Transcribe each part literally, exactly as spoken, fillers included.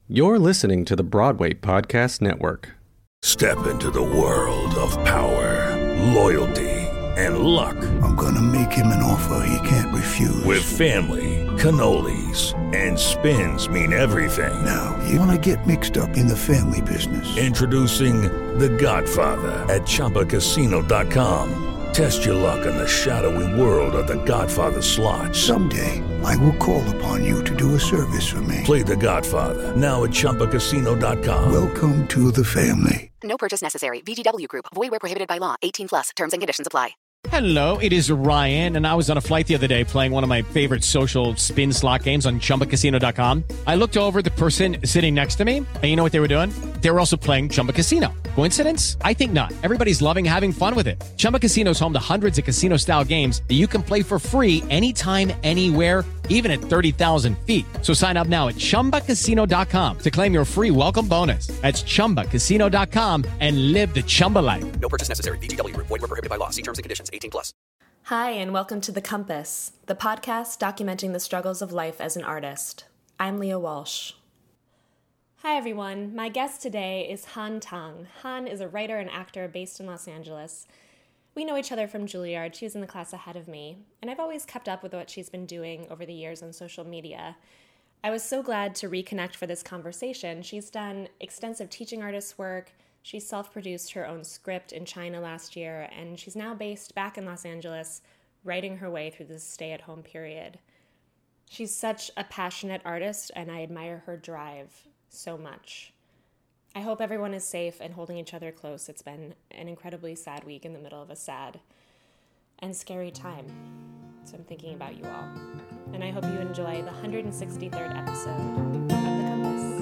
You're listening to the Broadway Podcast Network. Step into the world of power, loyalty, and luck. I'm gonna make him an offer he can't refuse. With family, cannolis, and spins mean everything. Now, you wanna get mixed up in the family business. Introducing The Godfather at Chumba Casino dot com. Test your luck in the shadowy world of The Godfather slot. Someday, I will call upon you to do a service for me. Play The Godfather, now at Chumba Casino dot com. Welcome to the family. No purchase necessary. V G W Group. Void where prohibited by law. eighteen plus. Terms and conditions apply. Hello, it is Ryan, and I was on a flight the other day playing one of my favorite social spin slot games on Chumba Casino dot com. I looked over at the person sitting next to me, and you know what they were doing? They were also playing Chumba Casino. Coincidence? I think not. Everybody's loving having fun with it. Chumba Casino is home to hundreds of casino-style games that you can play for free anytime, anywhere, even at thirty thousand feet. So sign up now at Chumba Casino dot com to claim your free welcome bonus. That's Chumba Casino dot com and live the Chumba life. No purchase necessary. V G W Group. Void where prohibited by law. See terms and conditions. eighteen plus. Hi, and welcome to The Compass, the podcast documenting the struggles of life as an artist. I'm Leah Walsh. Hi, everyone. My guest today is Han Tang. Han is a writer and actor based in Los Angeles. We know each other from Juilliard. She was in the class ahead of me, and I've always kept up with what she's been doing over the years on social media. I was so glad to reconnect for this conversation. She's done extensive teaching artist work. She self-produced her own script in China last year, and she's now based back in Los Angeles, writing her way through this stay-at-home period. She's such a passionate artist, and I admire her drive so much. I hope everyone is safe and holding each other close. It's been an incredibly sad week in the middle of a sad and scary time. So I'm thinking about you all. And I hope you enjoy the one hundred sixty-third episode of The Compass.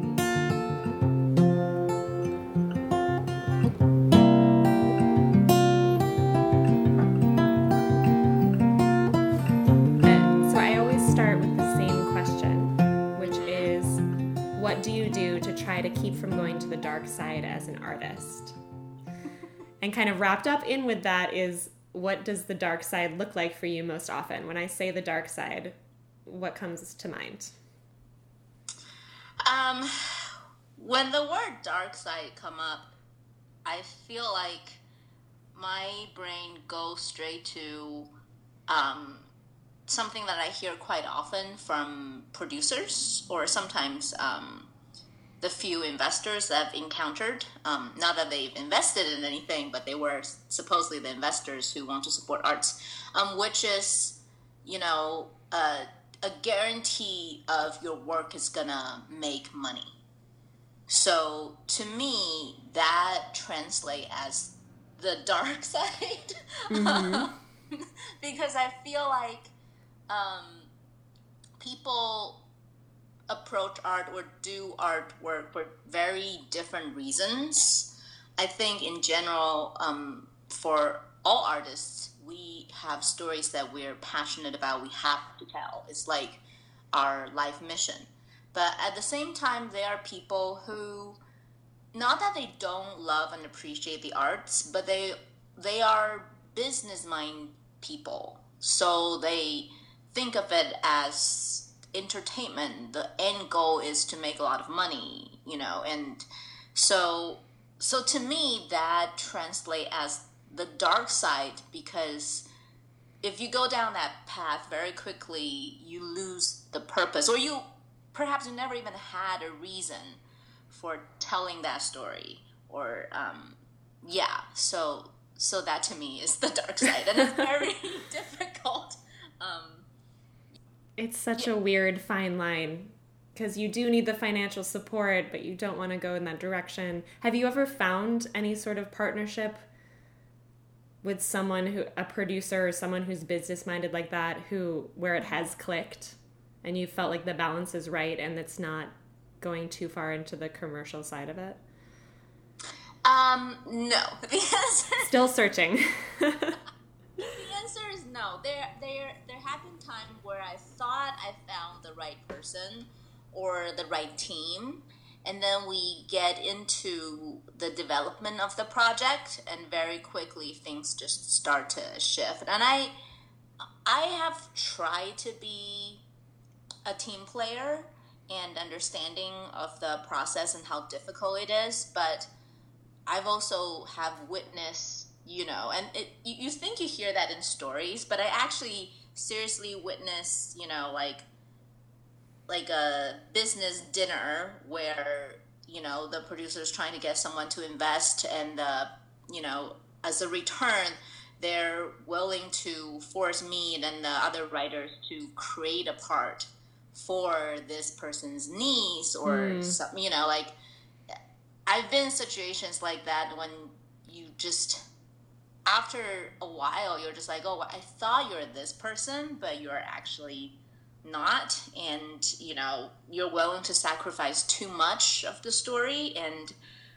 Uh, so I always start with the same question, which is, what do you do to try to keep from going to the dark side as an artist? And kind of wrapped up in with that is, what does the dark side look like for you most often? When I say the dark side, what comes to mind? Um, when the word dark side come up, I feel like my brain goes straight to um, something that I hear quite often from producers, or sometimes um, the few investors that I've encountered. Um, not that they've invested in anything, but they were supposedly the investors who want to support arts, um, which is, you know, uh, a guarantee of your work is gonna make money. So to me, that translates as the dark side. Mm-hmm. Because I feel like um, people approach art or do artwork for very different reasons. I think in general, um, for all artists, we have stories that we're passionate about, we have to tell. It's like our life mission. But at the same time, there are people who, not that they don't love and appreciate the arts, but they they are business mind people. So they think of it as entertainment. The end goal is to make a lot of money, you know, and so so to me that translates as the dark side, because if you go down that path very quickly, you lose the purpose, or you perhaps you never even had a reason for telling that story, or um yeah so so that to me is the dark side, and it's very difficult. um It's such a weird fine line, because you do need the financial support, but you don't want to go in that direction. Have you ever found any sort of partnership with someone who, a producer or someone who's business-minded like that, who, where it has clicked and you felt like the balance is right and it's not going too far into the commercial side of it? Um, no. The answer... Still searching. The answer is no. There, there, there have been times where I thought I found the right person or the right team, and then we get into the development of the project, and very quickly things just start to shift. And I, I have tried to be a team player and understanding of the process and how difficult it is, but I've also have witnessed, you know, and it, you, you think you hear that in stories, but I actually seriously witnessed, you know, like like a business dinner where, you know, the producer's trying to get someone to invest, and uh, you know, as a return, they're willing to force me and the other writers to create a part for this person's niece, or mm. some, you know, like I've been in situations like that when you just, after a while, you're just like, oh, I thought you're this person, but you're actually not. And, you know, you're willing to sacrifice too much of the story. And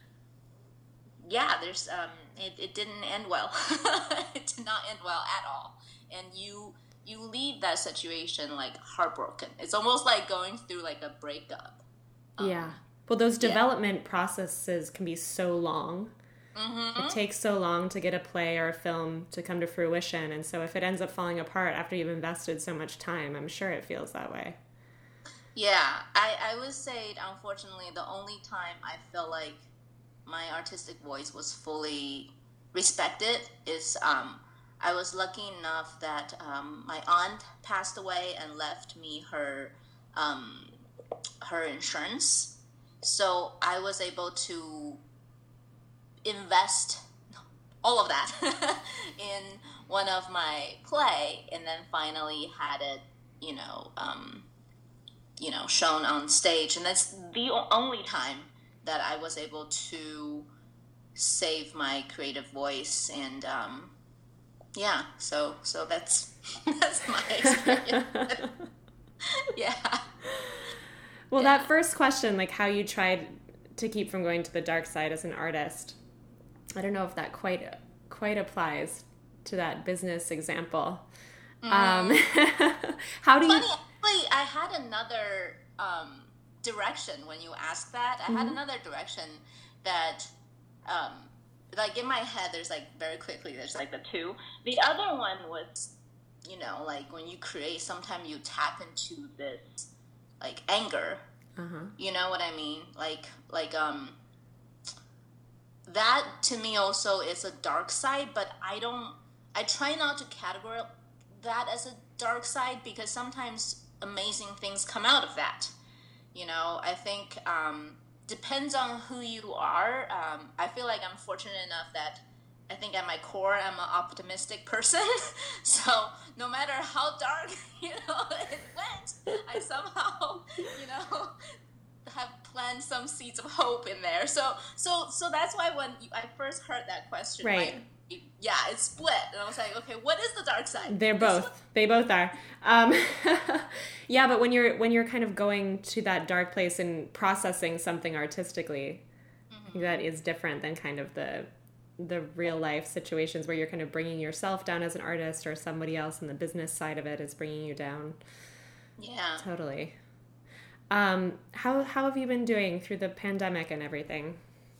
yeah, there's, um, it, it didn't end well. It did not end well at all. And you, you leave that situation like heartbroken. It's almost like going through like a breakup. Um, yeah. Well, those yeah. development processes can be so long. Mm-hmm. It takes so long to get a play or a film to come to fruition. And so if it ends up falling apart after you've invested so much time, I'm sure it feels that way. Yeah, I, I would say, unfortunately, the only time I feel like my artistic voice was fully respected is um, I was lucky enough that um, my aunt passed away and left me her um, her insurance. So I was able to invest all of that in one of my play, and then finally had it, you know, um, you know, shown on stage. And that's the only time that I was able to save my creative voice. And um, yeah, so so that's that's my experience. Yeah. Well, yeah. That first question, like how you tried to keep from going to the dark side as an artist, I don't know if that quite quite applies to that business example. Mm. Um, how do you? Funny, actually, I had another um, direction when you asked that. I mm-hmm. had another direction that, um, like in my head, there's like very quickly, there's like the two. The other one was, you know, like when you create, sometimes you tap into this like anger. Uh-huh. You know what I mean? Like like um. That to me also is a dark side, but I don't, I try not to categorize that as a dark side, because sometimes amazing things come out of that. You know, I think um, depends on who you are. Um, I feel like I'm fortunate enough that I think at my core I'm an optimistic person. So no matter how dark, you know, it went, I somehow, you know, have planted some seeds of hope in there. So so so that's why when you, I first heard that question, right? Like, yeah, it's split, and I was like, okay, what is the dark side? They're both. They both are. Um, yeah, but when you're when you're kind of going to that dark place and processing something artistically, mm-hmm. I think that is different than kind of the the real life situations where you're kind of bringing yourself down as an artist, or somebody else in the business side of it is bringing you down. Yeah, totally. Um, how how have you been doing through the pandemic and everything?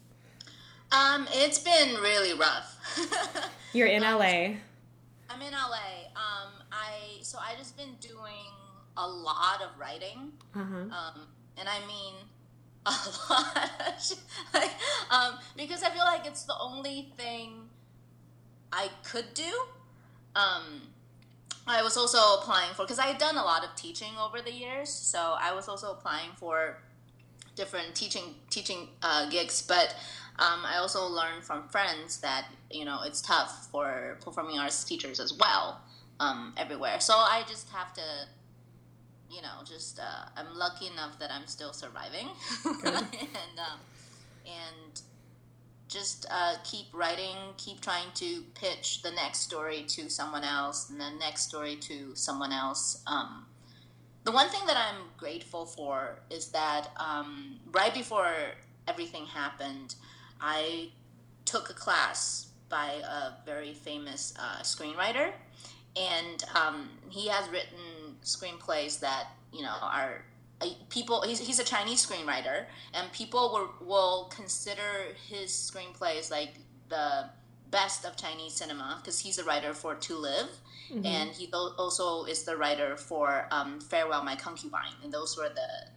Um, it's been really rough. You're in um, L A. I'm in L A. Um, I so I just been doing a lot of writing. Uh-huh. Um, and I mean a lot, like, um, because I feel like it's the only thing I could do. Um. I was also applying for, because I had done a lot of teaching over the years, so I was also applying for different teaching teaching uh, gigs, but um, I also learned from friends that, you know, it's tough for performing arts teachers as well, um, everywhere. So I just have to, you know, just, uh, I'm lucky enough that I'm still surviving, and um, and just uh, keep writing, keep trying to pitch the next story to someone else, and the next story to someone else. Um, the one thing that I'm grateful for is that um, right before everything happened, I took a class by a very famous uh, screenwriter, and um, he has written screenplays that, you know, are people, he's, he's a Chinese screenwriter, and people will, will consider his screenplays like the best of Chinese cinema, because he's a writer for To Live, mm-hmm. and he also is the writer for um, Farewell My Concubine, and those were the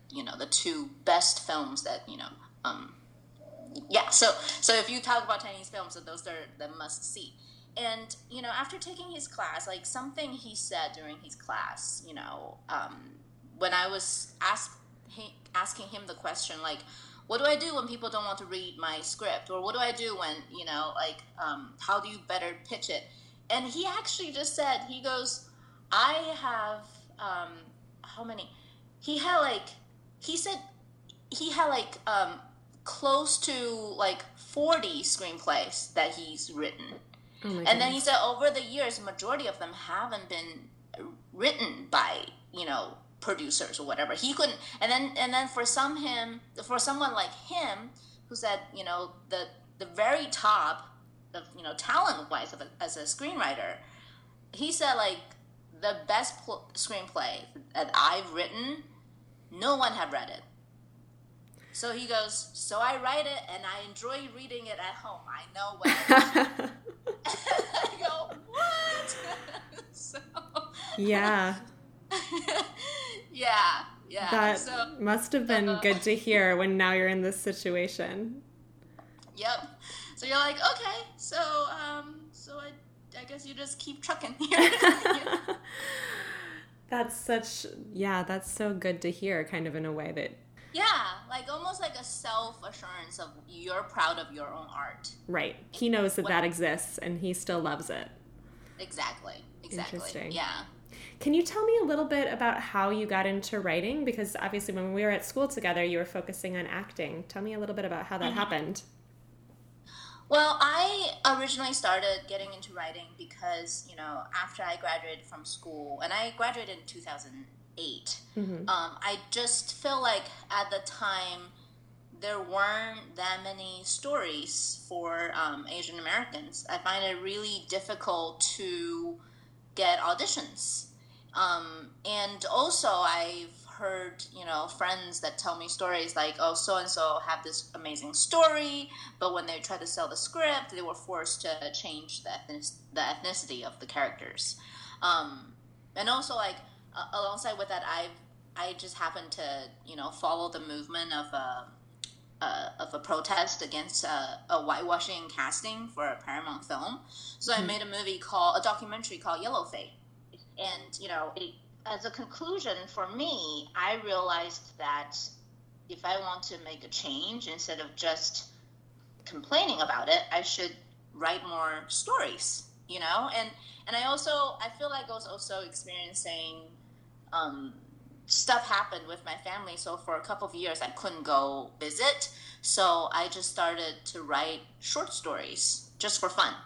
you know, the two best films that, you know, um, yeah. So, so if you talk about Chinese films, so those are the must see. And, you know, after taking his class, like something he said during his class, you know, um, when I was ask, he, asking him the question, like, what do I do when people don't want to read my script? Or what do I do when, you know, like, um, how do you better pitch it? And he actually just said, he goes, I have, um, how many? He had like, he said he had like um, close to like forty screenplays that he's written. Oh and goodness. Then he said over the years, majority of them haven't been written by, you know, producers or whatever. He couldn't, and then and then for some him, for someone like him, who said, you know, the the very top of, you know, talent wise of a, as a screenwriter, he said like the best pl- screenplay that I've written, no one had read it. So he goes, so I write it and I enjoy reading it at home. I know what I'm I go, what? so, yeah. yeah, yeah. That so, must have been uh, good to hear when now you're in this situation. Yep. So you're like, okay, so um, so I, I guess you just keep trucking here. That's such, yeah, that's so good to hear, kind of in a way that... Yeah, like almost like a self-assurance of you're proud of your own art. Right. He knows that what, that exists, and he still loves it. Exactly, exactly. Interesting. Yeah. Can you tell me a little bit about how you got into writing? Because obviously when we were at school together, you were focusing on acting. Tell me a little bit about how that mm-hmm. happened. Well, I originally started getting into writing because, you know, after I graduated from school, and I graduated in two thousand eight, mm-hmm. um, I just feel like at the time there weren't that many stories for um, Asian Americans. I find it really difficult to get auditions. Um, and also I've heard, you know, friends that tell me stories like, oh, so-and-so have this amazing story, but when they tried to sell the script, they were forced to change the, ethnic- the ethnicity of the characters. Um, and also, like, uh, alongside with that, I've, I just happened to, you know, follow the movement of a, uh, of a protest against uh, a whitewashing casting for a Paramount film. So mm-hmm. I made a movie called, a documentary called Yellow Fate. And, you know, it, as a conclusion for me, I realized that if I want to make a change, instead of just complaining about it, I should write more stories, you know? And and I also, I feel like I was also experiencing, um, stuff happened with my family. So for a couple of years, I couldn't go visit. So I just started to write short stories just for fun.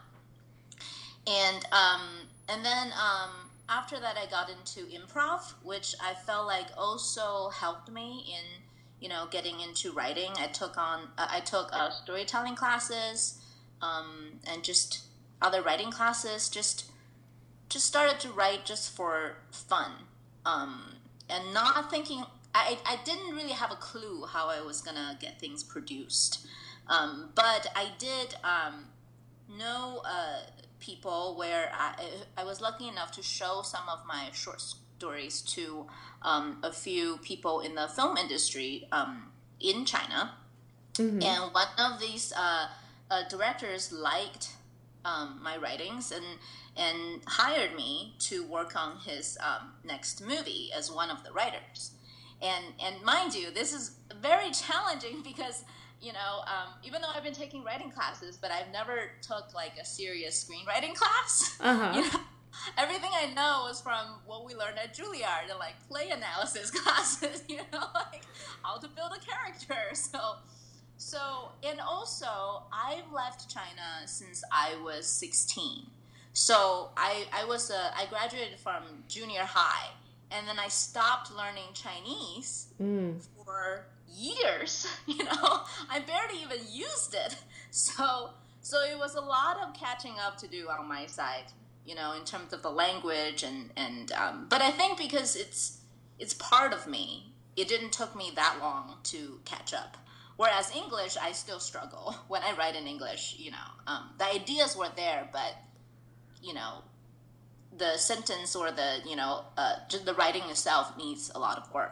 And, um, and then, um, after that, I got into improv, which I felt like also helped me in, you know, getting into writing. I took on, uh, I took uh, storytelling classes, um, and just other writing classes. Just, just started to write just for fun, um, and not thinking. I, I didn't really have a clue how I was gonna get things produced, um, but I did um, know. Uh, people where I, I was lucky enough to show some of my short stories to um, a few people in the film industry um, in China. Mm-hmm. And one of these uh, uh, directors liked um, my writings and and hired me to work on his um, next movie as one of the writers. And and mind you, this is very challenging because, you know, um, even though I've been taking writing classes, but I've never took like a serious screenwriting class. Uh-huh. You know, everything I know is from what we learned at Juilliard and like play analysis classes. You know, like how to build a character. So, so and also I've left China since I was sixteen. So I I was a, I graduated from junior high, and then I stopped learning Chinese mm. for years. You know, I barely even used it. So so it was a lot of catching up to do on my side, you know, in terms of the language and and um, but I think because it's it's part of me, it didn't took me that long to catch up. Whereas English, I still struggle when I write in English. You know, um, the ideas were there, but you know, the sentence or the, you know, uh, just the writing itself needs a lot of work.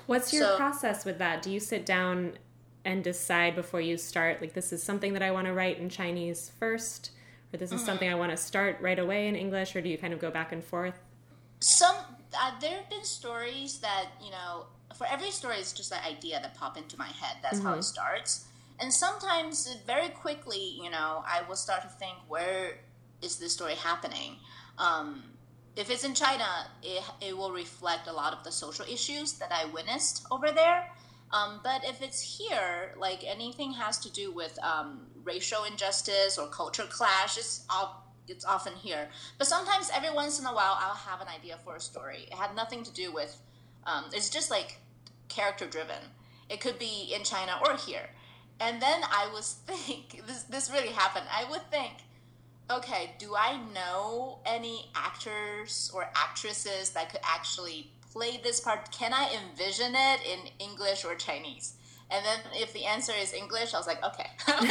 What's your so, process with that? Do you sit down and decide before you start, like, this is something that I want to write in Chinese first, or this is mm-hmm. something I want to start right away in English, or do you kind of go back and forth? Some uh, there have been stories that, you know, for every story, it's just an idea that pop into my head. That's mm-hmm. how it starts. And sometimes, very quickly, you know, I will start to think, where is this story happening? Um, if it's in China, it, it will reflect a lot of the social issues that I witnessed over there. Um, but if it's here, like anything has to do with um, racial injustice or culture clash, it's, all, it's often here. But sometimes, every once in a while, I'll have an idea for a story. It had nothing to do with, um, it's just like character driven. It could be in China or here. And then I would think, this, this really happened, I would think, okay, do I know any actors or actresses that could actually play this part? Can I envision it in English or Chinese? And then if the answer is English, I was like, okay.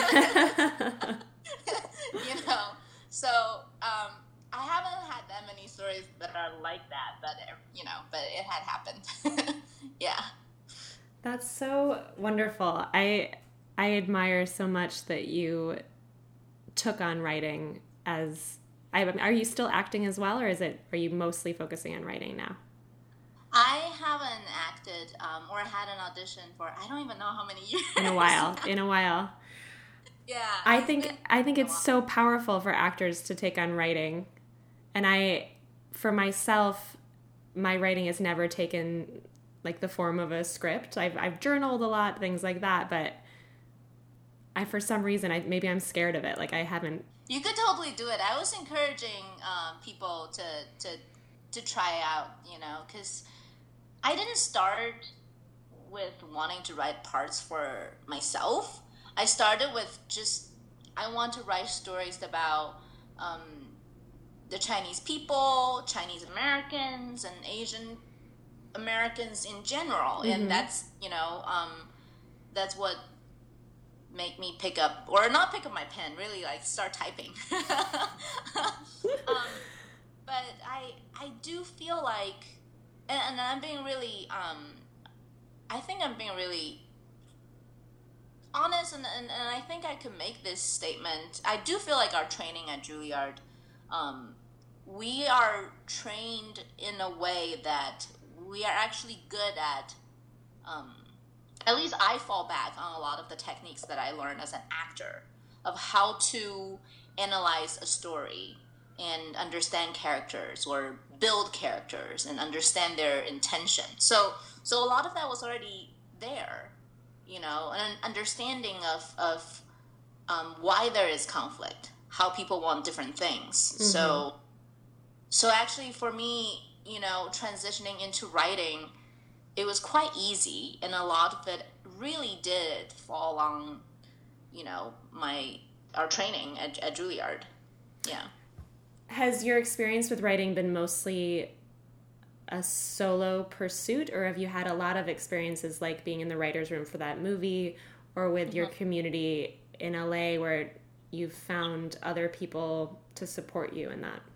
You know, so um, I haven't had that many stories that are like that, but, you know, but it had happened. Yeah. That's so wonderful. I I admire so much that you took on writing as, I, are you still acting as well, or is it, are you mostly focusing on writing now? I haven't acted um, or had an audition for, I don't even know how many years. In a while, in a while. Yeah. I think, I think it's so powerful for actors to take on writing. And I, for myself, my writing has never taken like the form of a script. I've, I've journaled a lot, things like that, but I, for some reason, I maybe I'm scared of it. Like I haven't. You could totally do it. I was encouraging um, people to, to, to try out, you know, because I didn't start with wanting to write parts for myself. I started with just, I want to write stories about um, the Chinese people, Chinese Americans, and Asian Americans in general. Mm-hmm. And that's, you know, um, that's what make me pick up, or not pick up my pen, really like start typing. um, but I I do feel like, and, and I'm being really, um, I think I'm being really honest, and, and, and I think I can make this statement. I do feel like our training at Juilliard, um, we are trained in a way that we are actually good at, um, at least I fall back on a lot of the techniques that I learned as an actor of how to analyze a story and understand characters or build characters and understand their intention. So, so a lot of that was already there, you know, an understanding of, of um, why there is conflict, how people want different things. Mm-hmm. So, so actually for me, you know, transitioning into writing, it was quite easy, and a lot of it really did fall on, you know, my our training at, at Juilliard. Yeah. Has your experience with writing been mostly a solo pursuit, or have you had a lot of experiences like being in the writer's room for that movie, or with mm-hmm. your community in L A where you've found other people to support you in that?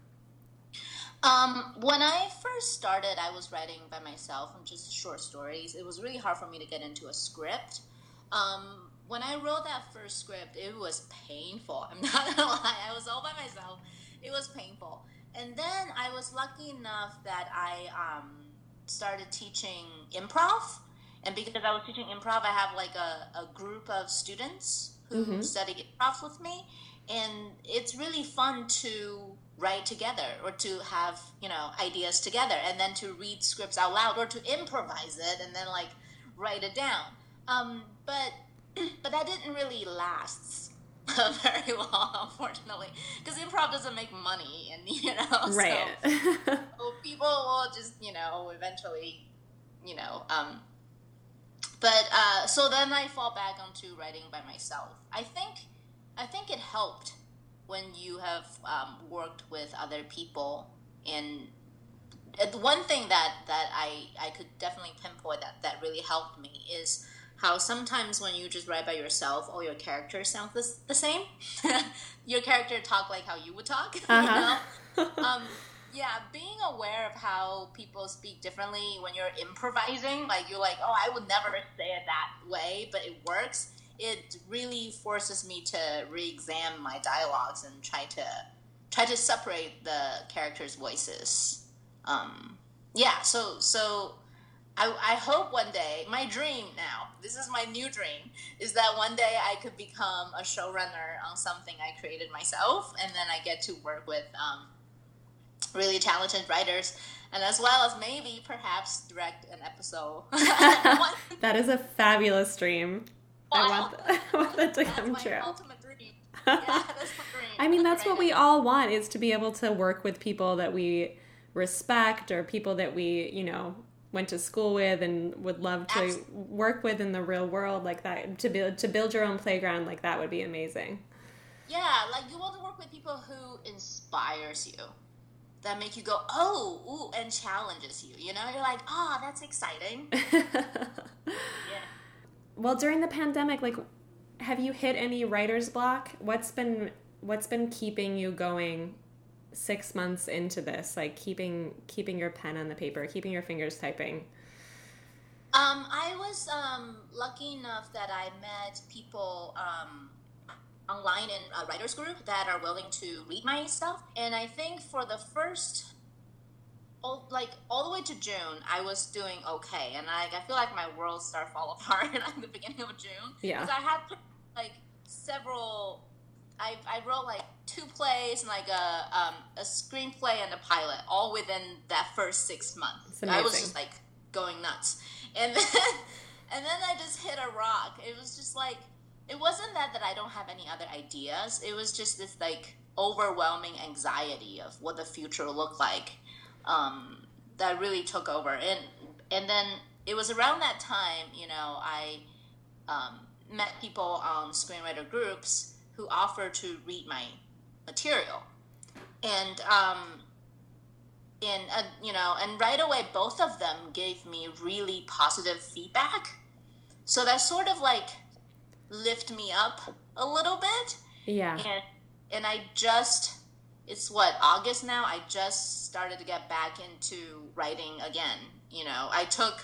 Um, when I first started, I was writing by myself and just short stories. It was really hard for me to get into a script. Um, when I wrote that first script, it was painful. I'm not gonna lie. I was all by myself. It was painful. And then I was lucky enough that I um, started teaching improv. And because I was teaching improv, I have like a, a group of students who mm-hmm. study improv with me. And it's really fun to write together, or to have, you know, ideas together, and then to read scripts out loud, or to improvise it and then like write it down. Um, but but that didn't really last very long, unfortunately, because improv doesn't make money, and you know, right. so, so people will just, you know, eventually, you know. Um, but uh, so then I fall back onto writing by myself. I think I think it helped when you have um, worked with other people. And one thing that, that I, I could definitely pinpoint that, that really helped me is how sometimes when you just write by yourself, all your characters sound the, the same. Your character talk like how you would talk. Uh-huh. You know? um, Yeah, being aware of how people speak differently when you're improvising, like you're like, oh, I would never say it that way, but it works. It really forces me to re-examine my dialogues and try to try to separate the characters' voices. Um, yeah, so so I, I hope one day, my dream now, this is my new dream, is that one day I could become a showrunner on something I created myself, and then I get to work with um, really talented writers, and as well as maybe perhaps direct an episode. That is a fabulous dream. Wow. I want, th- I want that to that's come my true. ultimate dream. Yeah, that's my dream. I mean, that's Right what we now. all want, is to be able to work with people that we respect, or people that we, you know, went to school with and would love to Absolutely. work with in the real world like that. To build, to build your own playground like that would be amazing. Yeah, like you want to work with people who inspires you, that make you go, oh, ooh, and challenges you. You know, you're like, oh, that's exciting. Yeah. Well, during the pandemic, like, have you hit any writer's block? What's been what's been keeping you going six months into this? Like keeping keeping your pen on the paper, keeping your fingers typing. Um, I was um, lucky enough that I met people um, online in a writers group that are willing to read my stuff, and I think for the first, all, like all the way to June, I was doing okay, and I, I feel like my world started fall apart at the beginning of June. Yeah. Because I had like several. I, I wrote like two plays and like a um, a screenplay and a pilot, all within that first six months. It's I was amazing. just like going nuts, and then and then I just hit a rock. It was just like, it wasn't that that I don't have any other ideas. It was just this like overwhelming anxiety of what the future will look like, um, that really took over. And and then it was around that time, you know, I um, met people on screenwriter groups who offered to read my material, and um, and uh, you know, and right away both of them gave me really positive feedback. So that sort of like lift me up a little bit. Yeah. And and I just, it's what, August now? I just started to get back into writing again. You know, I took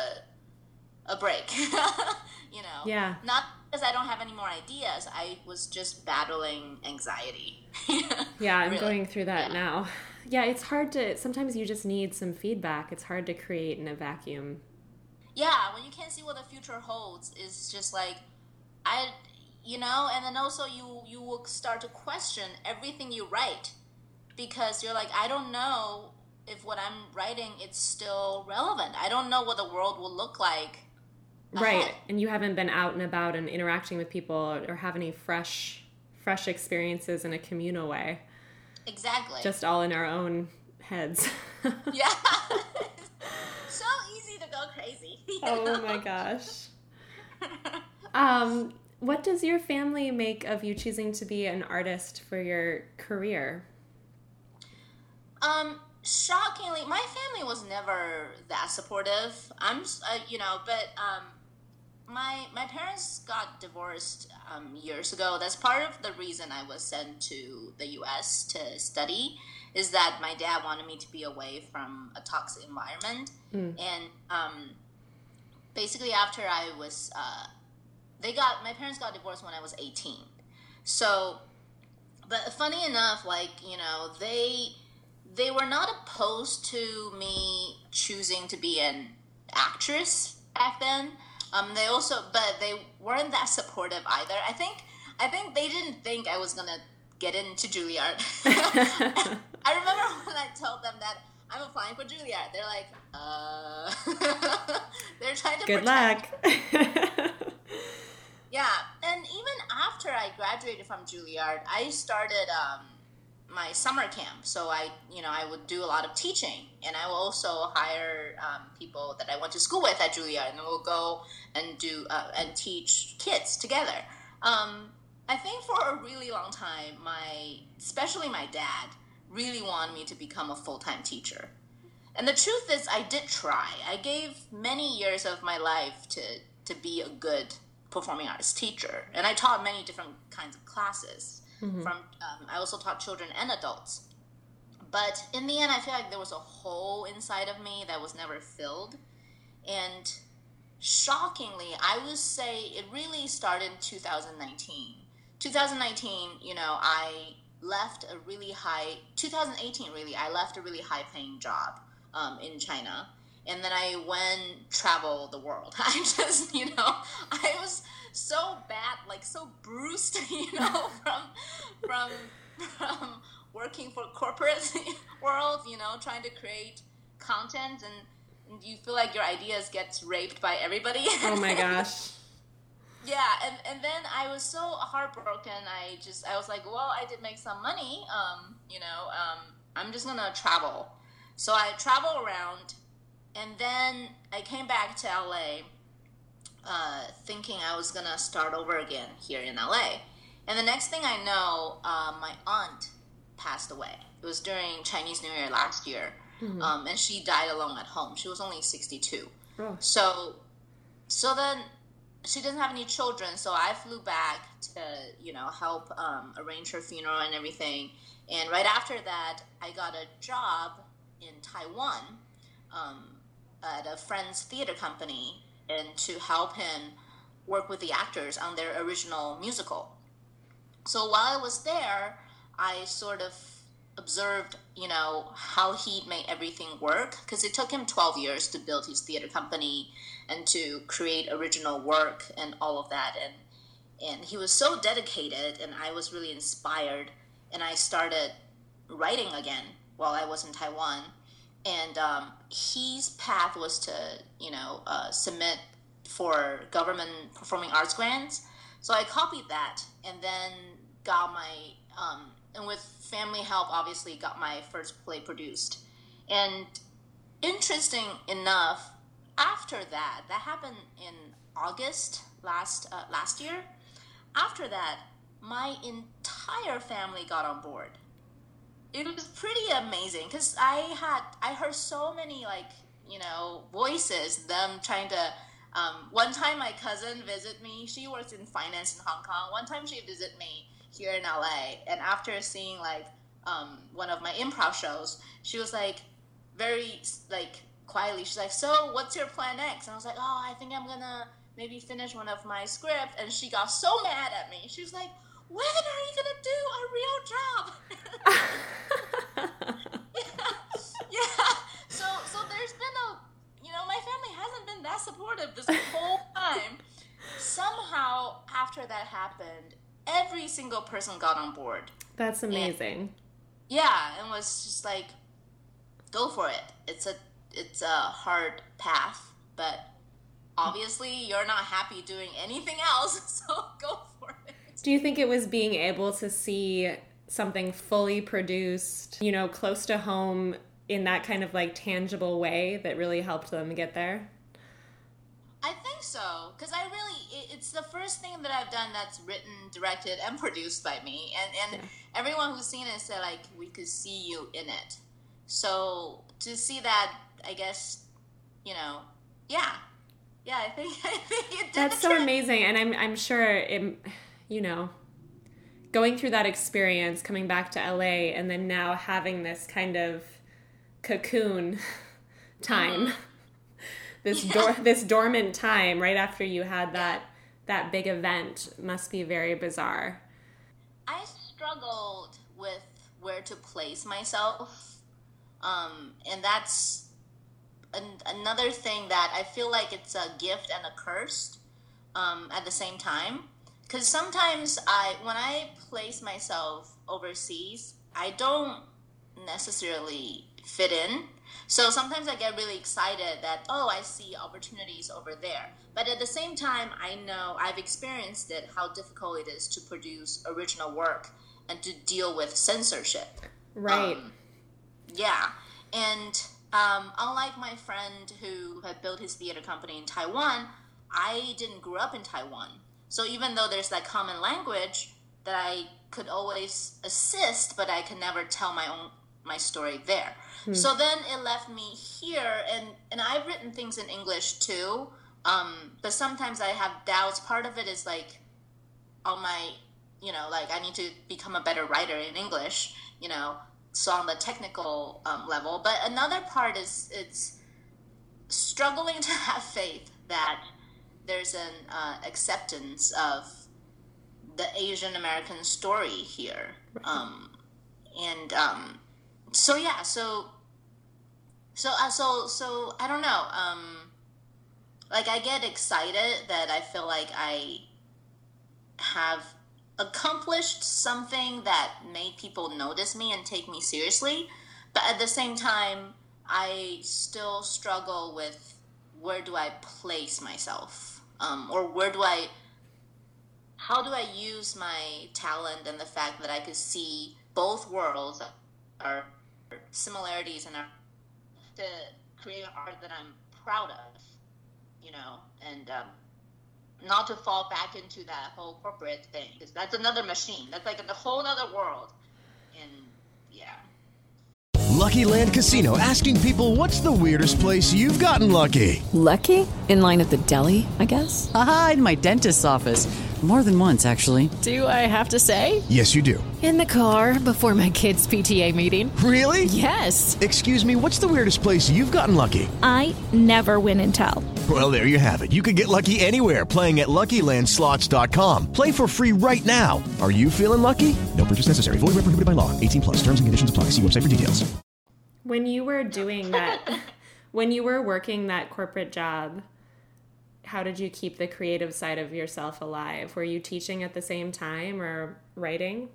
a a break. You know, Yeah. not because I don't have any more ideas. I was just battling anxiety. Yeah, I'm Really. going through that Yeah. now. Yeah, it's hard to, sometimes you just need some feedback. It's hard to create in a vacuum. Yeah, when you can't see what the future holds, it's just like, I, you know, and then also you, you will start to question everything you write, because you're like, I don't know if what I'm writing, it's still relevant. I don't know what the world will look like Right. ahead. And you haven't been out and about and interacting with people or have any fresh, fresh experiences in a communal way. Exactly. Just all in our own heads. Yeah. So easy to go crazy. you Oh know? my gosh. Um, what does your family make of you choosing to be an artist for your career? Um, shockingly, my family was never that supportive. I'm, uh, you know, but um, my my parents got divorced um, years ago. That's part of the reason I was sent to the U S to study, is that my dad wanted me to be away from a toxic environment. And um, basically, after I was, uh, they got my parents got divorced when I was eighteen. So, but funny enough, like you know, they. They were not opposed to me choosing to be an actress back then. Um, they also, but they weren't that supportive either. I think, I think they didn't think I was gonna get into Juilliard. I remember when I told them that I'm applying for Juilliard. They're like, uh, they're trying to Good protect luck. Yeah, and even after I graduated from Juilliard, I started um, my summer camp. So I, you know, I would do a lot of teaching, and I will also hire um, people that I went to school with at Juilliard, and we'll go and do uh, and teach kids together. Um, I think for a really long time, my, especially my dad, really wanted me to become a full-time teacher. And the truth is, I did try. I gave many years of my life to to be a good performing arts teacher, and I taught many different kinds of classes. From um, I also taught children and adults, But in the end, I feel like there was a hole inside of me that was never filled. And shockingly, I would say it really started in two thousand nineteen. two thousand nineteen, you know, I left a really high, two thousand eighteen really, I left a really high paying job um, in China. And then I went travel the world. I just, you know, I was so bad, like so bruised, you know, from, from, from working for corporate world, you know, trying to create content, and you feel like your ideas gets raped by everybody. Oh my gosh. Yeah, and, and then I was so heartbroken. I just, I was like, well, I did make some money, um, you know, um, I'm just gonna travel. So I travel around, and then I came back to L A, uh, thinking I was gonna start over again here in L A. And the next thing I know, uh, my aunt passed away. It was during Chinese New Year last year, mm-hmm. um, and she died alone at home. She was only sixty-two. Oh. So, so then she doesn't have any children. So I flew back to, you know, help um, arrange her funeral and everything. And right after that, I got a job in Taiwan um, at a friend's theater company, and to help him work with the actors on their original musical. So while I was there, I sort of observed, you know, how he made everything work, because it took him twelve years to build his theater company and to create original work and all of that. And and he was so dedicated, and I was really inspired, and I started writing again while I was in Taiwan. And um, his path was to, you know, uh, submit for government performing arts grants. So I copied that, and then got my, um, and with family help, obviously got my first play produced. And interesting enough, after that, that happened in August last uh, last year. After that, my entire family got on board. It was pretty amazing, because I had I heard so many, like, you know, voices, them trying to. Um, one time, my cousin visited me. She works in finance in Hong Kong. One time, she visited me here in L A, and after seeing like um, one of my improv shows, she was like very like quietly. She's like, "So, what's your plan next?" And I was like, "Oh, I think I'm gonna maybe finish one of my scripts." And she got so mad at me. She was like, "When are you gonna do a real job?" yeah, yeah. So, so there's been a, you know, my family hasn't been that supportive this whole time. Somehow, after that happened, every single person got on board. That's amazing. And, yeah, and was just like, go for it. It's a it's a hard path, but obviously you're not happy doing anything else, so go for it. Do you think it was being able to see something fully produced, you know, close to home in that kind of like tangible way that really helped them get there? I think so, because I really, it's the first thing that I've done that's written, directed, and produced by me, and, and yeah. everyone who's seen it said, like, we could see you in it. So to see that, I guess, you know, yeah, yeah, I think, I think it did. That's so amazing, and I'm I'm sure it, you know, going through that experience, coming back to L A, and then now having this kind of cocoon time. Mm-hmm. This yeah. dor- this dormant time right after you had that that big event must be very bizarre. I struggled with where to place myself, um, and that's an- another thing that I feel like it's a gift and a curse um, at the same time. Because sometimes I, when I place myself overseas, I don't necessarily fit in. So sometimes I get really excited that, oh, I see opportunities over there. But at the same time, I know I've experienced it, how difficult it is to produce original work and to deal with censorship. Right. Um, yeah. And um, unlike my friend who had built his theater company in Taiwan, I didn't grow up in Taiwan. So even though there's that common language that I could always assist, but I could never tell my own my story there. Hmm. So then it left me here, and, and I've written things in English too, um, but sometimes I have doubts. Part of it is like on my, you know, like I need to become a better writer in English, you know, so on the technical um, level. But another part is it's struggling to have faith that there's an uh, acceptance of the Asian American story here. Um, and um, so, yeah, so, so, uh, so, so, I don't know. Um, like, I get excited that I feel like I have accomplished something that made people notice me and take me seriously. But at the same time, I still struggle with where do I place myself? Um, or where do I, how do I use my talent and the fact that I could see both worlds, our similarities, and our, to create art that I'm proud of, you know, and um, not to fall back into that whole corporate thing, because that's another machine. That's like a whole other world. And yeah. Lucky Land Casino, asking people, what's the weirdest place you've gotten lucky? Lucky? In line at the deli, I guess? Aha, in my dentist's office. More than once, actually. Do I have to say? Yes, you do. In the car before my kids' P T A meeting. Really? Yes. Excuse me, what's the weirdest place you've gotten lucky? I never win and tell. Well, there you have it. You can get lucky anywhere, playing at Lucky Land Slots dot com. Play for free right now. Are you feeling lucky? No purchase necessary. Void where prohibited by law. eighteen plus. Terms and conditions apply. See website for details. When you were doing that, when you were working that corporate job, how did you keep the creative side of yourself alive? Were you teaching at the same time or writing?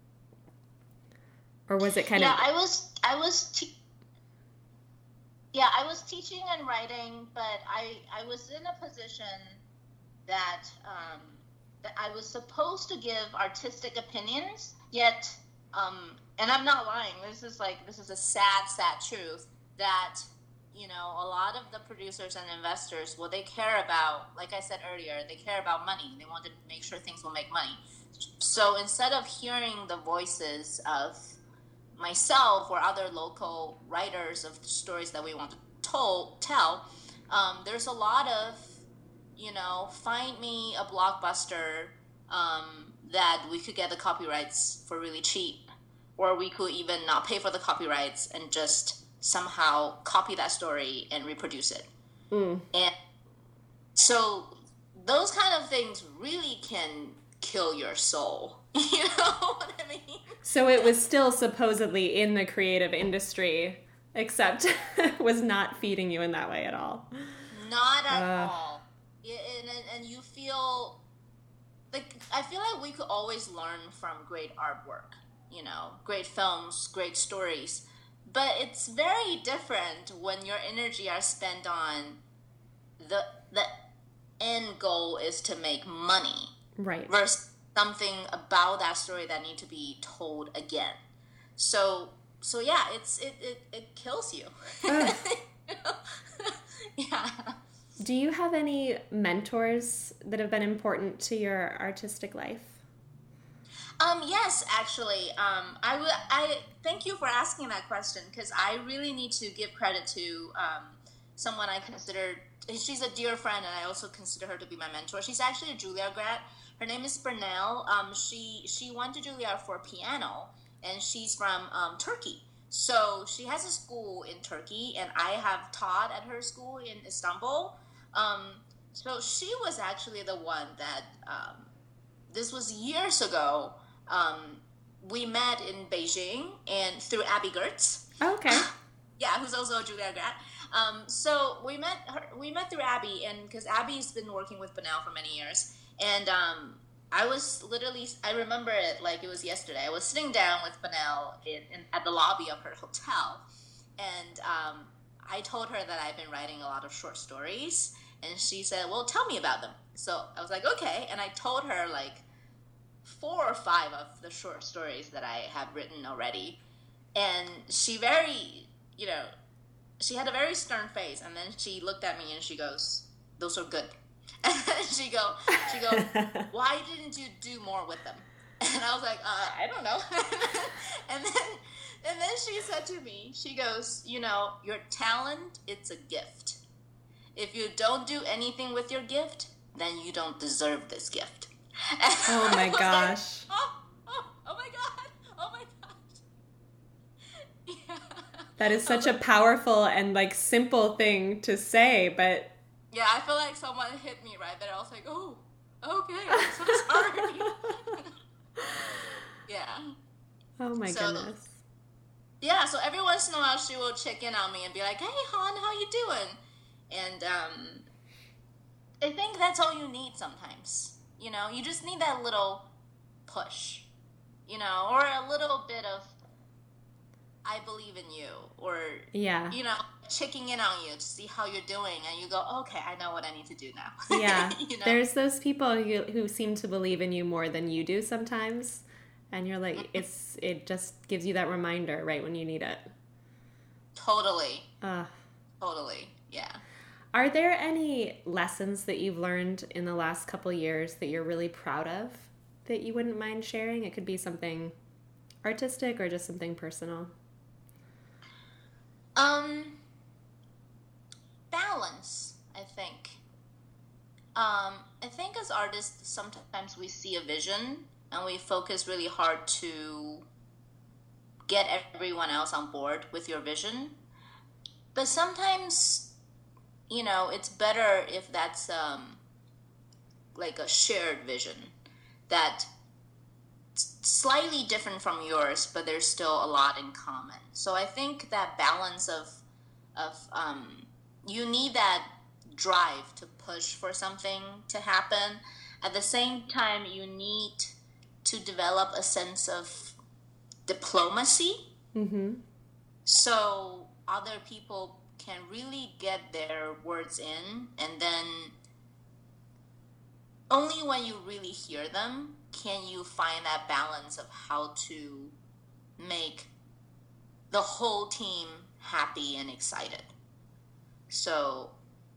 Or was it kind yeah, of... Yeah, I was, I was, te- yeah, I was teaching and writing, but I, I was in a position that, um, that I was supposed to give artistic opinions, yet, um, and I'm not lying, this is like, this is a sad, sad truth, that, you know, a lot of the producers and investors, what they care about, like I said earlier, they care about money. They want to make sure things will make money. So instead of hearing the voices of myself or other local writers of the stories that we want to told, tell, um, there's a lot of, you know, find me a blockbuster um, that we could get the copyrights for really cheap, or we could even not pay for the copyrights and just somehow copy that story and reproduce it. Mm. And so those kind of things really can kill your soul. You know what I mean? So it was still supposedly in the creative industry, except was not feeding you in that way at all. Not at uh. all. And, and, and you feel like, I feel like we could always learn from great artwork, you know, great films, great stories. But it's very different when your energy are spent on the the end goal is to make money, right? Versus something about that story that need to be told again. So so yeah, it's it it, it kills you. Uh. Yeah. Do you have any mentors that have been important to your artistic life? Um, yes, actually. Um, I would. I thank you for asking that question, because I really need to give credit to um, someone I consider. She's a dear friend, and I also consider her to be my mentor. She's actually a Juilliard grad. Her name is Bernelle. Um, she she went to Juilliard for piano, and she's from um, Turkey. So she has a school in Turkey, and I have taught at her school in Istanbul. Um, so she was actually the one that. Um, this was years ago. Um, we met in Beijing and through Abby Gertz. Oh, okay. Yeah, who's also a Juilliard grad. Um, so we met her, we met through Abby, and because Abby's been working with Bernelle for many years, and um, I was literally, I remember it like it was yesterday. I was sitting down with Bernelle in, in, at the lobby of her hotel, and um, I told her that I've been writing a lot of short stories, and she said, "Well, tell me about them." So I was like, "Okay," and I told her like four or five of the short stories that I have written already. And she very, you know, she had a very stern face. And then she looked at me and she goes, "Those are good." And then she go, she go, "Why didn't you do more with them?" And I was like, uh, I don't know. and then, and then she said to me, she goes, "You know, your talent, it's a gift. If you don't do anything with your gift, then you don't deserve this gift." Oh my gosh. Like, oh, oh, oh my God. Oh my gosh. That is such a powerful and like simple thing to say, but yeah, I feel like someone hit me right there. I was like, oh, okay, I'm so sorry. Yeah. Oh my so, goodness. Yeah, so every once in a while she will check in on me and be like, hey, hon, how you doing? And um, I think that's all you need sometimes. You know, you just need that little push, you know, or a little bit of, I believe in you, or, yeah, you know, checking in on you to see how you're doing, and you go, okay, I know what I need to do now. Yeah, you know? There's those people who, who seem to believe in you more than you do sometimes, and you're like, it's it just gives you that reminder right when you need it. Totally. Uh, totally, yeah. Are there any lessons that you've learned in the last couple of years that you're really proud of that you wouldn't mind sharing? It could be something artistic or just something personal. Um, balance, I think. Um, I think as artists, sometimes we see a vision and we focus really hard to get everyone else on board with your vision. But sometimes, you know, it's better if that's um, like a shared vision that slightly different from yours, but there's still a lot in common. So I think that balance of of um, you need that drive to push for something to happen. At the same time, you need to develop a sense of diplomacy, mm-hmm. so other people can really get their words in, and then only when you really hear them can you find that balance of how to make the whole team happy and excited. So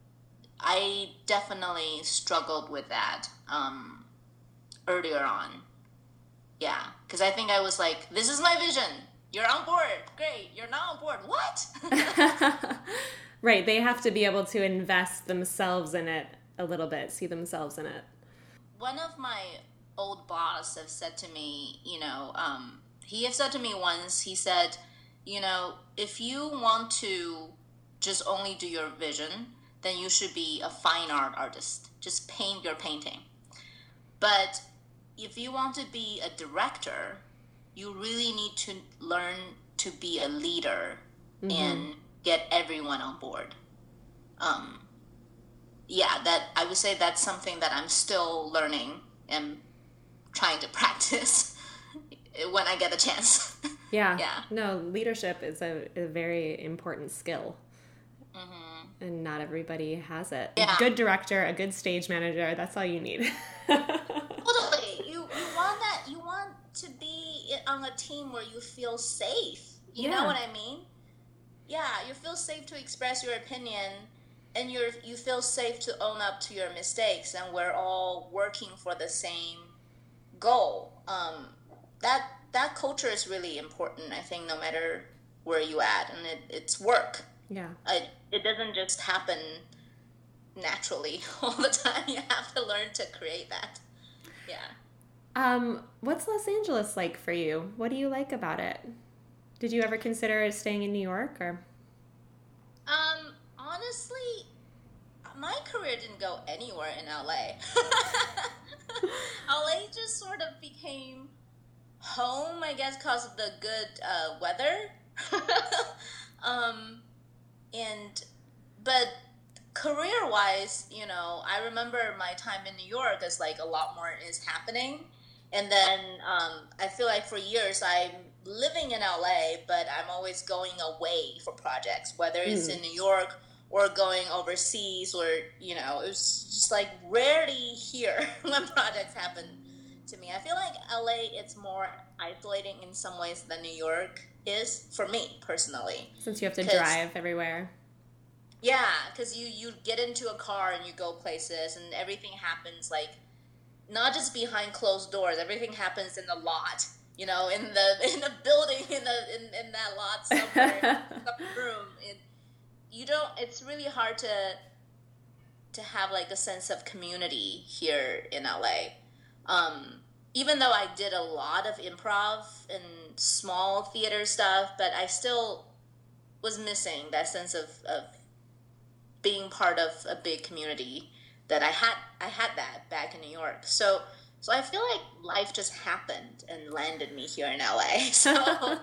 I definitely struggled with that um, earlier on. Yeah, because I think I was like, this is my vision. You're on board. Great. You're not on board. What? Right. They have to be able to invest themselves in it a little bit, see themselves in it. One of my old boss have said to me, you know, um, he have said to me once, he said, you know, if you want to just only do your vision, then you should be a fine art artist. Just paint your painting. But if you want to be a director, you really need to learn to be a leader mm-hmm. and get everyone on board. Um, yeah, that I would say that's something that I'm still learning and trying to practice when I get a chance. Yeah. Yeah. No, leadership is a, a very important skill. Mm-hmm. And not everybody has it. Yeah. A good director, a good stage manager, that's all you need. Totally. You, you want that, you want to be on a team where you feel safe. You yeah. know what I mean? Yeah, you feel safe to express your opinion, and you're you feel safe to own up to your mistakes, and we're all working for the same goal. Um, that that culture is really important, I think, no matter where you at, and it, it's work. Yeah. It, it doesn't just happen naturally all the time. You have to learn to create that. Yeah. Um, what's Los Angeles like for you? What do you like about it? Did you ever consider staying in New York, or? Um, honestly, my career didn't go anywhere in L A. L A just sort of became home, I guess, because of the good uh, weather. um, and, but career-wise, you know, I remember my time in New York as like a lot more is happening. And then um, I feel like for years I'm living in L A, but I'm always going away for projects, whether it's mm. in New York or going overseas, or, you know, it was just like rarely here when projects happen to me. I feel like L A, it's more isolating in some ways than New York is, for me personally. Since you have to drive everywhere. Yeah, because you, you get into a car and you go places, and everything happens like, not just behind closed doors. Everything happens in the lot, you know, in the in the building, in the in, in that lot somewhere, in some room. It, you don't. It's really hard to to have like a sense of community here in L A. Um, even though I did a lot of improv and small theater stuff, but I still was missing that sense of, of being part of a big community that I had. I had that back in New York. So so I feel like life just happened and landed me here in L A. So um,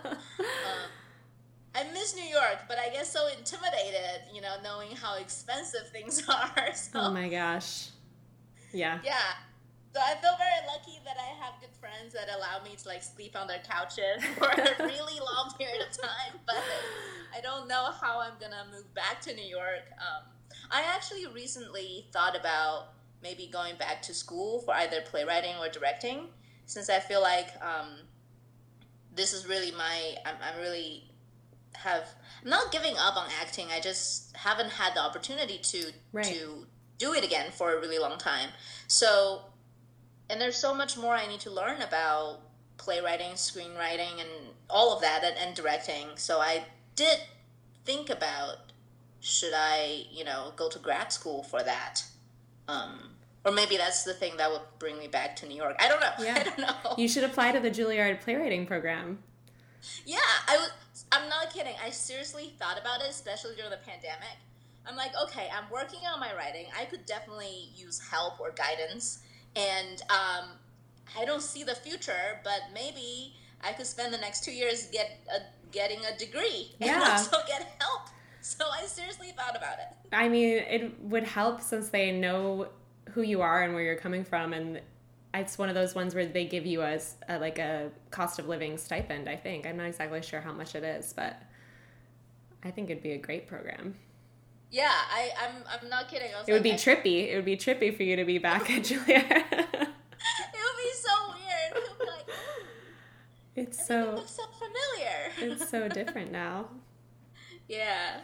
I miss New York, but I get so intimidated, you know, knowing how expensive things are. So, oh my gosh. Yeah. Yeah. So I feel very lucky that I have good friends that allow me to like sleep on their couches for a really long period of time. But I don't know how I'm gonna move back to New York. Um, I actually recently thought about maybe going back to school for either playwriting or directing, since I feel like um, this is really my. I'm, I'm really have. I'm not giving up on acting. I just haven't had the opportunity to right. to do it again for a really long time. So. And there's so much more I need to learn about playwriting, screenwriting, and all of that, and, and directing. So I did think about, should I, you know, go to grad school for that? Um, or maybe that's the thing that would bring me back to New York. I don't know. Yeah. I don't know. You should apply to the Juilliard playwriting program. Yeah, I was, I'm not kidding. I seriously thought about it, especially during the pandemic. I'm like, okay, I'm working on my writing. I could definitely use help or guidance. And um, I don't see the future, but maybe I could spend the next two years get a, getting a degree and yeah. also get help. So I seriously thought about it. I mean, it would help since they know who you are and where you're coming from, and it's one of those ones where they give you a, a like a cost of living stipend. I think I'm not exactly sure how much it is, but I think it'd be a great program. Yeah, I, I'm I'm not kidding. I was it would like, be I, trippy. It would be trippy for you to be back at Juilliard. It would be so weird. It would be like, oh, it's so looks so familiar. It's so different now. Yeah.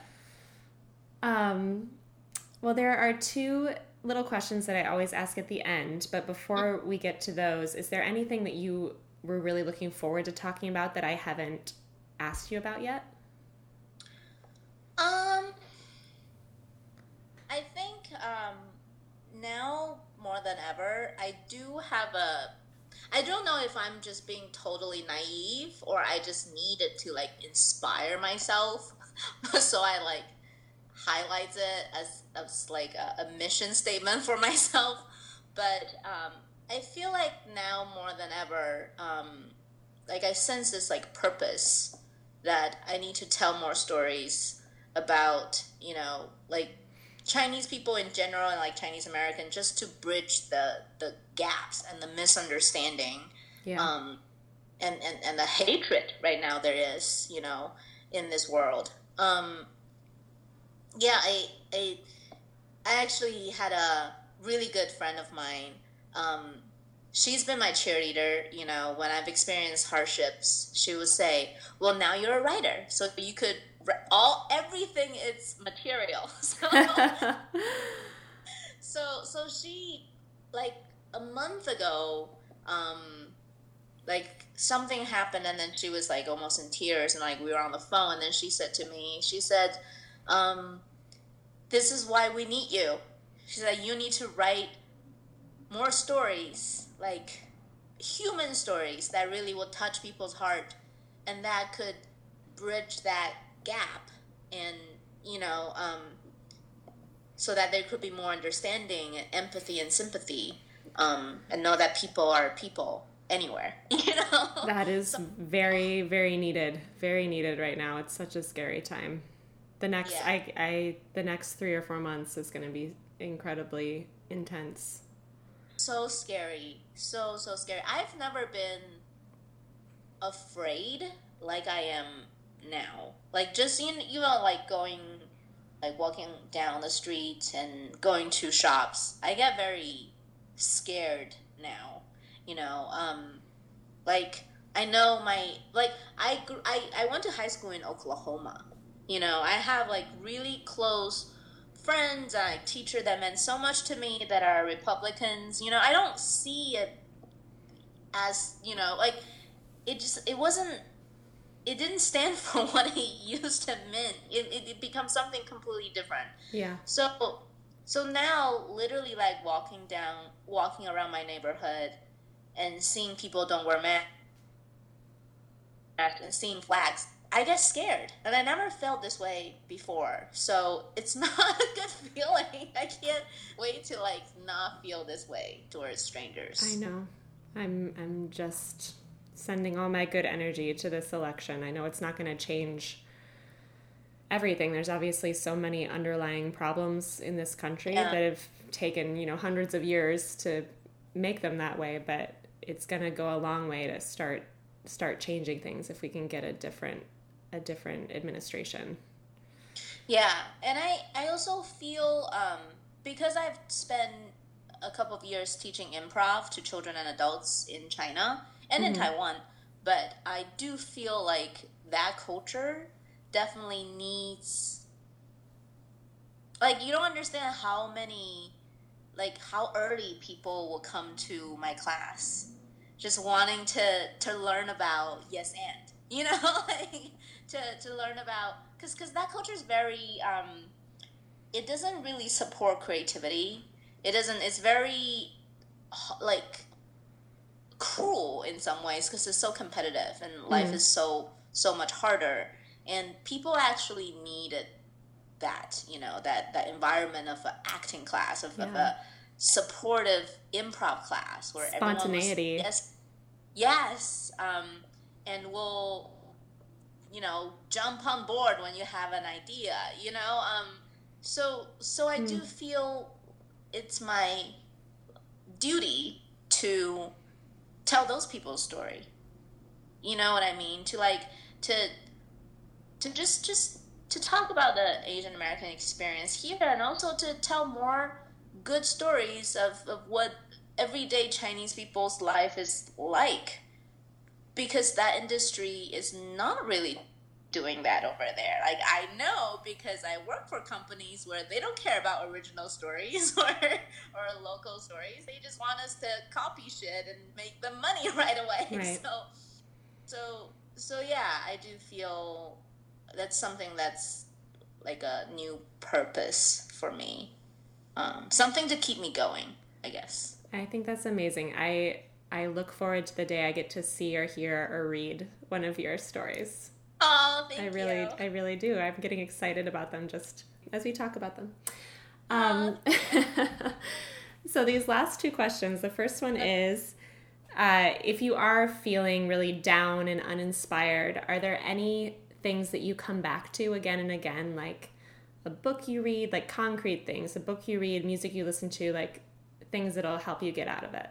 Um. Well, there are two little questions that I always ask at the end, but before we get to those, is there anything that you were really looking forward to talking about that I haven't asked you about yet? Um. I think um, now more than ever, I do have a. I don't know if I'm just being totally naive or I just needed to like inspire myself, so I like highlights it as as like a, a mission statement for myself. But um, I feel like now more than ever, um, like I sense this like purpose that I need to tell more stories about, you know, like. Chinese people in general and like Chinese American, just to bridge the the gaps and the misunderstanding yeah. um and, and and the hatred right now there is, you know, in this world. um yeah I I I actually had a really good friend of mine. Um she's been my cheerleader, you know, when I've experienced hardships. She would say, well, now you're a writer, so you could all everything is material. So, so so she like a month ago, um, like something happened, and then she was like almost in tears, and like we were on the phone, and then she said to me, she said, um, "This is why we need you." She said, "You need to write more stories, like human stories that really will touch people's heart, and that could bridge that gap, and you know, um, so that there could be more understanding and empathy and sympathy, um, and know that people are people anywhere." You know, that is so, very, very needed. Very needed right now. It's such a scary time. The next, yeah. I, I, the next three or four months is going to be incredibly intense. So scary, so so scary. I've never been afraid like I am now. Like just you know, like going, like walking down the street and going to shops, I get very scared now. You know, um, like I know my like I grew, I I went to high school in Oklahoma. You know, I have like really close friends and a teacher that meant so much to me that are Republicans. You know, I don't see it as, you know, like it just it wasn't. It didn't stand for what it used to mean. It, it, it becomes something completely different. Yeah. So, so now, literally, like walking down, walking around my neighborhood, and seeing people don't wear masks, and seeing flags I get scared, and I never felt this way before. So it's not a good feeling. I can't wait to like not feel this way towards strangers. I know. I'm I'm just sending all my good energy to this election. I know it's not going to change everything. There's obviously so many underlying problems in this country yeah. that have taken, you know, hundreds of years to make them that way, but it's going to go a long way to start start changing things if we can get a different a different administration. Yeah, and I, I also feel, um, because I've spent a couple of years teaching improv to children and adults in China and mm-hmm. in Taiwan, but I do feel like that culture definitely needs, like, you don't understand how many, like, how early people will come to my class just wanting to, to learn about yes and, you know, like, to, to learn about, because because that culture is very, um, it doesn't really support creativity. It doesn't, it's very, like, cruel in some ways because it's so competitive and life mm. is so, so much harder. And people actually needed that, you know, that, that environment of an acting class, of, yeah. of a supportive improv class where spontaneity. Everyone was, yes, yes, um, and we'll, you know, jump on board when you have an idea, you know, um, so, so I mm. do feel it's my duty to tell those people's story, you know what I mean, to like, to, to just, just to talk about the Asian American experience here, and also to tell more good stories of, of what everyday Chinese people's life is like, because that industry is not really doing that over there. Like, I know because I work for companies where they don't care about original stories or or local stories. They just want us to copy shit and make them money right away. Right. So, so, so yeah, I do feel that's something that's like a new purpose for me. Um, something to keep me going, I guess. I think that's amazing. I I look forward to the day I get to see or hear or read one of your stories. Oh, thank I really, you. I really do. I'm getting excited about them just as we talk about them. Um, so these last two questions, the first one is, uh, if you are feeling really down and uninspired, are there any things that you come back to again and again, like a book you read, like concrete things, a book you read, music you listen to, like things that'll help you get out of it?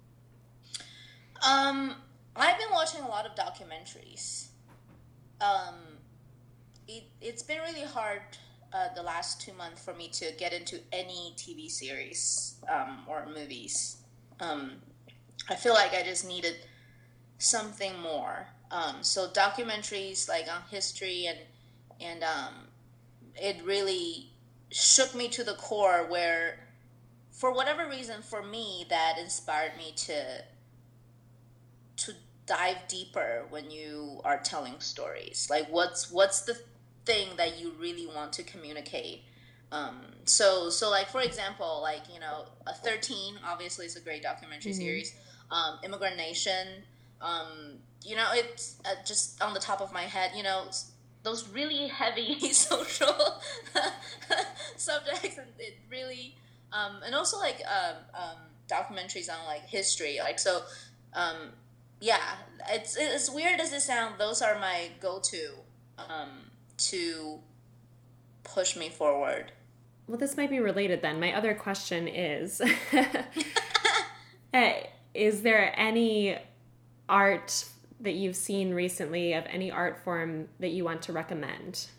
Um, I've been watching a lot of documentaries. Um, it, it's been really hard uh, the last two months for me to get into any T V series um, or movies. Um, I feel like I just needed something more. Um, so documentaries like on history and and um, it really shook me to the core, where for whatever reason for me that inspired me to to dive deeper when you are telling stories. Like what's what's the thing that you really want to communicate? Um, so so like for example, like, you know, a thirteen obviously is a great documentary mm-hmm. series. Um, Immigrant Nation. Um, you know, it's uh, just on the top of my head. You know, those really heavy social subjects, and it really um, and also like um, um, documentaries on like history. Like so. Um, Yeah, it's as weird as it sounds, those are my go-to um, to push me forward. Well, this might be related then. My other question is, is there any art that you've seen recently of any art form that you want to recommend?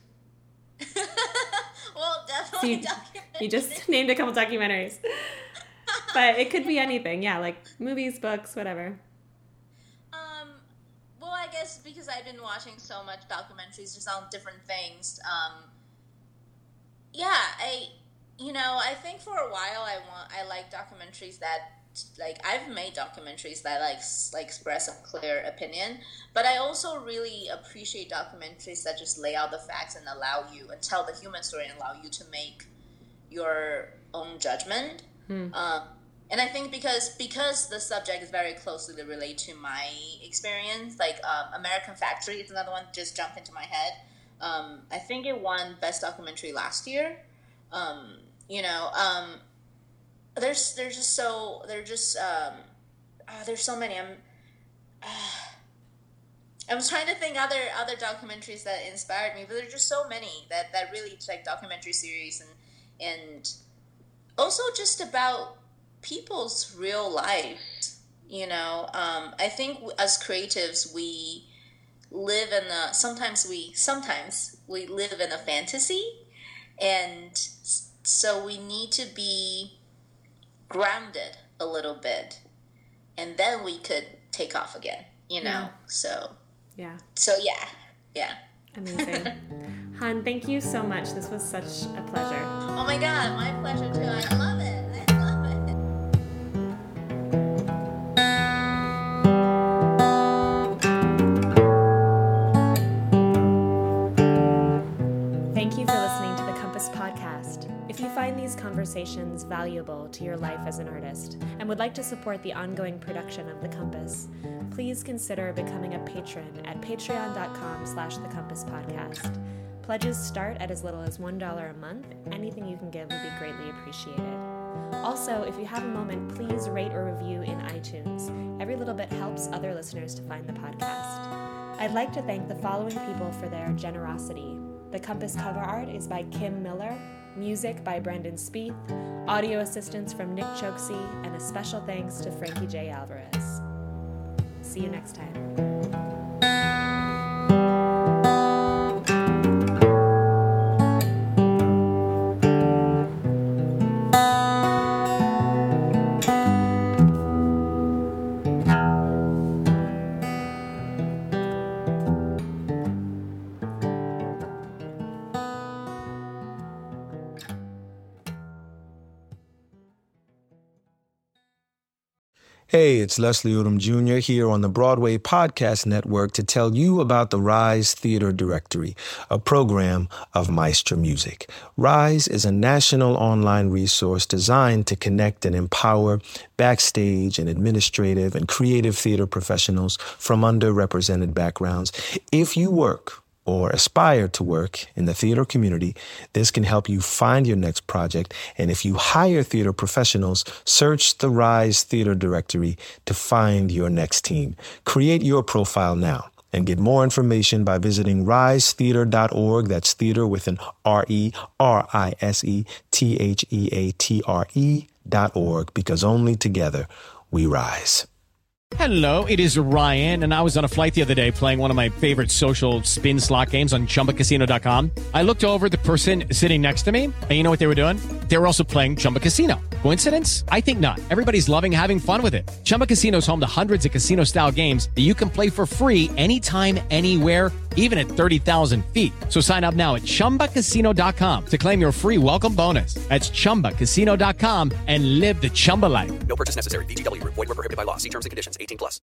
Well, definitely so you, you just named a couple documentaries. But it could be anything, yeah, like movies, books, whatever. Well, I guess because I've been watching so much documentaries just on different things. Um, yeah, I, you know, I think for a while I want, I like documentaries that, like, I've made documentaries that like like express a clear opinion, but I also really appreciate documentaries that just lay out the facts and allow you and tell the human story and allow you to make your own judgment. Hmm. Um, and I think because because the subject is very closely related to my experience, like um, American Factory is another one that just jumped into my head. Um, I think it won Best Documentary last year. Um, you know, um, there's there's just so there's just um, oh, there's so many. I'm uh, I was trying to think other other documentaries that inspired me, but there's just so many that that really like documentary series and and also just about people's real lives. You know, um, I think as creatives we live in a sometimes we sometimes we live in a fantasy, and so we need to be grounded a little bit, and then we could take off again, you know. Yeah. So yeah so yeah yeah amazing. Han, thank you so much. This was such a pleasure. Oh my god, my pleasure too. I love it. I love it. Thank you for listening to the Compass Podcast. If you find these conversations valuable to your life as an artist and would like to support the ongoing production of The Compass, please consider becoming a patron at patreon.com slash The Compass Podcast. Pledges start at as little as one dollar a month. Anything you can give would be greatly appreciated. Also, if you have a moment, please rate or review in iTunes. Every little bit helps other listeners to find the podcast. I'd like to thank the following people for their generosity. The Compass cover art is by Kim Miller, music by Brendan Spieth, audio assistance from Nick Chokesy, and a special thanks to Frankie J. Alvarez. See you next time. Hey, it's Leslie Odom Junior here on the Broadway Podcast Network to tell you about the Rise Theater Directory, a program of Maestro Music. Rise is a national online resource designed to connect and empower backstage and administrative and creative theater professionals from underrepresented backgrounds. If you work or aspire to work in the theater community, this can help you find your next project. And if you hire theater professionals, search the Rise Theater Directory to find your next team. Create your profile now and get more information by visiting rise theater dot org. That's theater with an R E R I S E T H E A T R E dot org, because only together we rise. Hello, it is Ryan, and I was on a flight the other day playing one of my favorite social spin slot games on chumba casino dot com. I looked over at the person sitting next to me, and you know what they were doing? They were also playing Chumba Casino. Coincidence? I think not. Everybody's loving having fun with it. Chumba Casino is home to hundreds of casino-style games that you can play for free anytime, anywhere, even at thirty thousand feet. So sign up now at chumba casino dot com to claim your free welcome bonus. That's chumba casino dot com and live the Chumba life. No purchase necessary. V G W. Void where prohibited by law. See terms and conditions. eighteen plus.